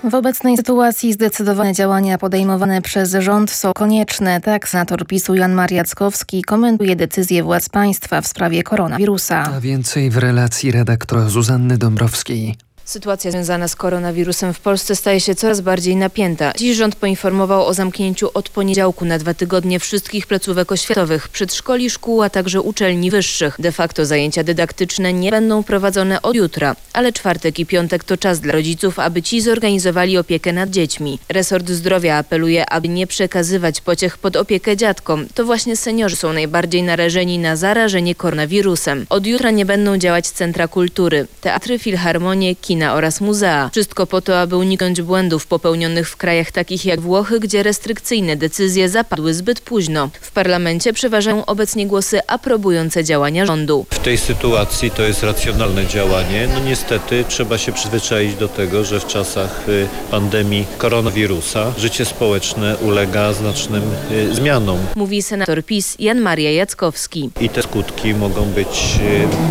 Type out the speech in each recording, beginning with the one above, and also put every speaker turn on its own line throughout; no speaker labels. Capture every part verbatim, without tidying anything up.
W obecnej sytuacji zdecydowane działania podejmowane przez rząd są konieczne. Tak senator PiS-u Jan Maria Jackowski komentuje decyzję władz państwa w sprawie koronawirusa.
A więcej w relacji redaktora Zuzanny Dąbrowskiej.
Sytuacja związana z koronawirusem w Polsce staje się coraz bardziej napięta. Dziś rząd poinformował o zamknięciu od poniedziałku na dwa tygodnie wszystkich placówek oświatowych, przedszkoli, szkół, a także uczelni wyższych. De facto zajęcia dydaktyczne nie będą prowadzone od jutra, ale czwartek i piątek to czas dla rodziców, aby ci zorganizowali opiekę nad dziećmi. Resort Zdrowia apeluje, aby nie przekazywać pociech pod opiekę dziadkom. To właśnie seniorzy są najbardziej narażeni na zarażenie koronawirusem. Od jutra nie będą działać centra kultury, teatry, filharmonie, kina oraz muzea. Wszystko po to, aby uniknąć błędów popełnionych w krajach takich jak Włochy, gdzie restrykcyjne decyzje zapadły zbyt późno. W parlamencie przeważają obecnie głosy aprobujące działania rządu.
W tej sytuacji to jest racjonalne działanie. No niestety trzeba się przyzwyczaić do tego, że w czasach pandemii koronawirusa życie społeczne ulega znacznym zmianom.
Mówi senator PiS Jan Maria Jackowski.
I te skutki mogą być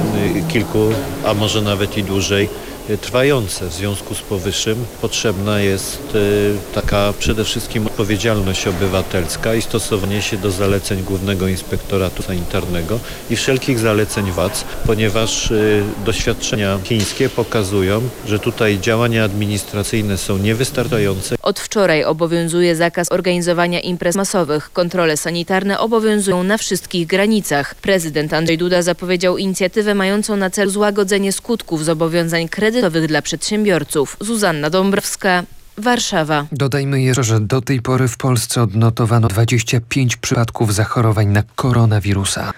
kilku, a może nawet i dłużej trwające. W związku z powyższym potrzebna jest taka przede wszystkim odpowiedzialność obywatelska i stosowanie się do zaleceń Głównego Inspektoratu Sanitarnego i wszelkich zaleceń władz, ponieważ doświadczenia chińskie pokazują, że tutaj działania administracyjne są niewystarczające.
Od wczoraj obowiązuje zakaz organizowania imprez masowych. Kontrole sanitarne obowiązują na wszystkich granicach. Prezydent Andrzej Duda zapowiedział inicjatywę mającą na celu złagodzenie skutków zobowiązań kredytowych dla przedsiębiorców. Zuzanna Dąbrowska, Warszawa.
Dodajmy jeszcze, że do tej pory w Polsce odnotowano dwadzieścia pięć przypadków zachorowań na koronawirusa.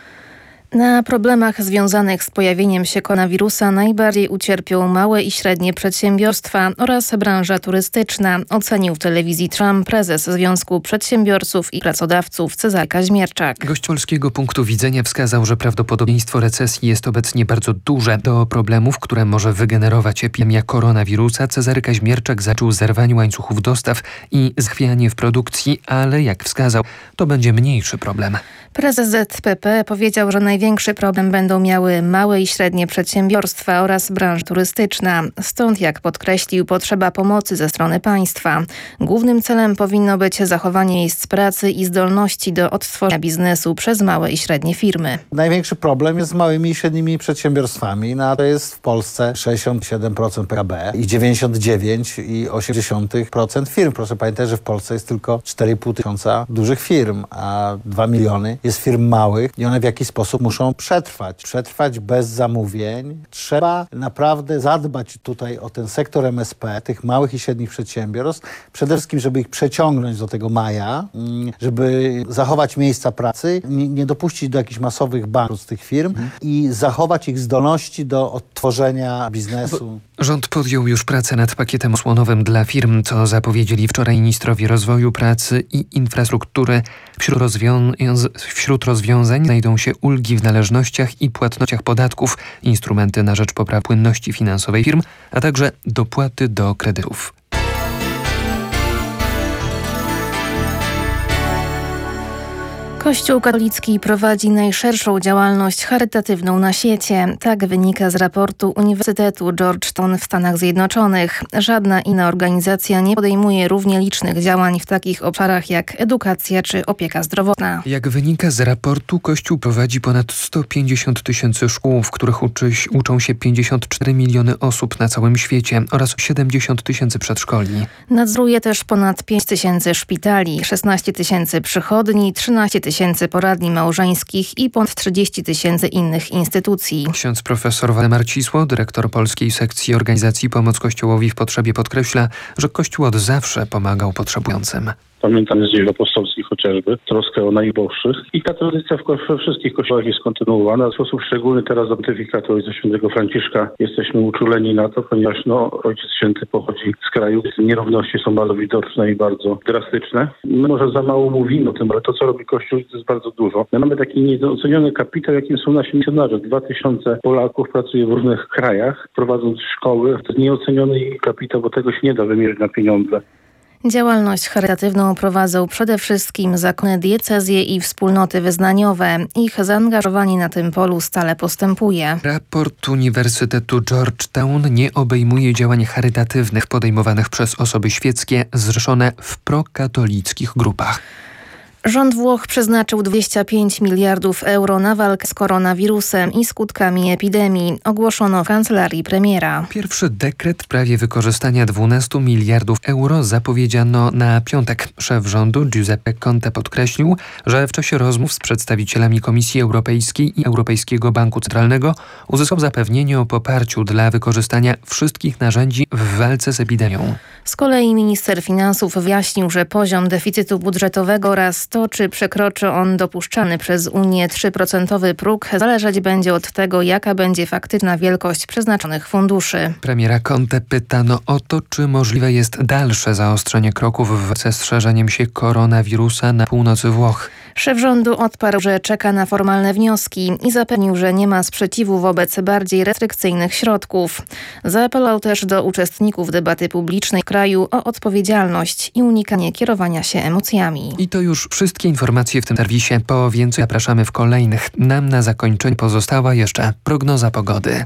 Na problemach związanych z pojawieniem się koronawirusa najbardziej ucierpią małe i średnie przedsiębiorstwa oraz branża turystyczna, ocenił w telewizji Trump prezes Związku Przedsiębiorców i Pracodawców Cezary Kaźmierczak.
Gość polskiego punktu widzenia wskazał, że prawdopodobieństwo recesji jest obecnie bardzo duże. Do problemów, które może wygenerować epidemia koronawirusa, Cezary Kaźmierczak zaczął zerwanie łańcuchów dostaw i zachwianie w produkcji, ale jak wskazał, to będzie mniejszy problem.
Prezes Z P P powiedział, że największy problem będą miały małe i średnie przedsiębiorstwa oraz branża turystyczna. Stąd, jak podkreślił, potrzeba pomocy ze strony państwa. Głównym celem powinno być zachowanie miejsc pracy i zdolności do odtworzenia biznesu przez małe i średnie firmy.
Największy problem jest z małymi i średnimi przedsiębiorstwami. No, to jest w Polsce sześćdziesiąt siedem procent P K B i dziewięćdziesiąt dziewięć i osiem procent firm. Proszę pamiętać, że w Polsce jest tylko cztery i pół tysiąca dużych firm, a dwa miliony jest firm małych i one w jakiś sposób muszą przetrwać. Przetrwać bez zamówień. Trzeba naprawdę zadbać tutaj o ten sektor M S P, tych małych i średnich przedsiębiorstw. Przede wszystkim, żeby ich przeciągnąć do tego maja, żeby zachować miejsca pracy, nie, nie dopuścić do jakichś masowych bankructw tych firm i zachować ich zdolności do odtworzenia biznesu.
Rząd podjął już pracę nad pakietem osłonowym dla firm, co zapowiedzieli wczoraj ministrowie rozwoju, pracy i infrastruktury. Wśród, rozwią- wśród rozwiązań znajdą się ulgi w należnościach i płatnościach podatków, instrumenty na rzecz poprawy płynności finansowej firm, a także dopłaty do kredytów.
Kościół katolicki prowadzi najszerszą działalność charytatywną na świecie. Tak wynika z raportu Uniwersytetu Georgetown w Stanach Zjednoczonych. Żadna inna organizacja nie podejmuje równie licznych działań w takich obszarach jak edukacja czy opieka zdrowotna.
Jak wynika z raportu, Kościół prowadzi ponad sto pięćdziesiąt tysięcy szkół, w których uczy, uczą się pięćdziesiąt cztery miliony osób na całym świecie oraz siedemdziesiąt tysięcy przedszkoli.
Nadzoruje też ponad pięć tysięcy szpitali, szesnaście tysięcy przychodni, trzynaście tysięcy poradni małżeńskich i ponad trzydzieści tysięcy innych instytucji.
Ksiądz profesor Waldemar Cisło, dyrektor polskiej sekcji organizacji Pomoc Kościołowi w Potrzebie, podkreśla, że Kościół od zawsze pomagał potrzebującym.
Pamiętamy z dziejów apostolskich chociażby troskę o najuboższych i ta tradycja we wszystkich kościołach jest kontynuowana. W sposób szczególny teraz za pontyfikatu ojca świętego Franciszka jesteśmy uczuleni na to, ponieważ no, Ojciec Święty pochodzi z kraju, gdzie nierówności są bardzo widoczne i bardzo drastyczne. My może za mało mówimy o tym, ale to, co robi Kościół, to jest bardzo dużo. My mamy taki niedoceniony kapitał, jakim są nasi misjonarze. Dwa tysiące Polaków pracuje w różnych krajach, prowadząc szkoły. To jest nieoceniony kapitał, bo tego się nie da wymierzyć na pieniądze.
Działalność charytatywną prowadzą przede wszystkim zakony, diecezje i wspólnoty wyznaniowe. Ich zaangażowanie na tym polu stale postępuje.
Raport Uniwersytetu Georgetown nie obejmuje działań charytatywnych podejmowanych przez osoby świeckie zrzeszone w prokatolickich grupach.
Rząd Włoch przeznaczył dwadzieścia pięć miliardów euro na walkę z koronawirusem i skutkami epidemii, ogłoszono w kancelarii premiera.
Pierwszy dekret w sprawie wykorzystania dwunastu miliardów euro zapowiedziano na piątek. Szef rządu Giuseppe Conte podkreślił, że w czasie rozmów z przedstawicielami Komisji Europejskiej i Europejskiego Banku Centralnego uzyskał zapewnienie o poparciu dla wykorzystania wszystkich narzędzi w walce z epidemią.
Z kolei minister finansów wyjaśnił, że poziom deficytu budżetowego oraz to, czy przekroczy on dopuszczany przez Unię trzyprocentowy próg, zależeć będzie od tego, jaka będzie faktyczna wielkość przeznaczonych funduszy.
Premiera Conte pytano o to, czy możliwe jest dalsze zaostrzenie kroków w walce z szerzeniem się koronawirusa na północy Włoch.
Szef rządu odparł, że czeka na formalne wnioski i zapewnił, że nie ma sprzeciwu wobec bardziej restrykcyjnych środków. Zaapelował też do uczestników debaty publicznej w kraju o odpowiedzialność i unikanie kierowania się emocjami.
I to już wszystkie informacje w tym serwisie. Po więcej zapraszamy w kolejnych. Nam na zakończenie pozostała jeszcze prognoza pogody.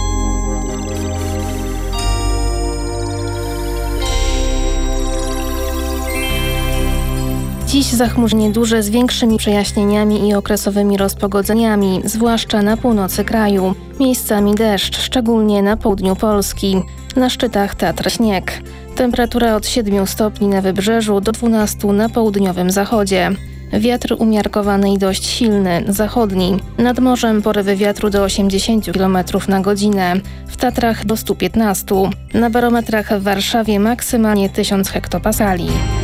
Dziś zachmurzenie duże z większymi przejaśnieniami i okresowymi rozpogodzeniami, zwłaszcza na północy kraju. Miejscami deszcz, szczególnie na południu Polski. Na szczytach Tatr śnieg. Temperatura od siedmiu stopni na wybrzeżu do dwunastu na południowym zachodzie. Wiatr umiarkowany i dość silny, zachodni. Nad morzem porywy wiatru do osiemdziesięciu kilometrów na godzinę. W Tatrach do stu piętnastu. Na barometrach w Warszawie maksymalnie tysiąc hektopaskali.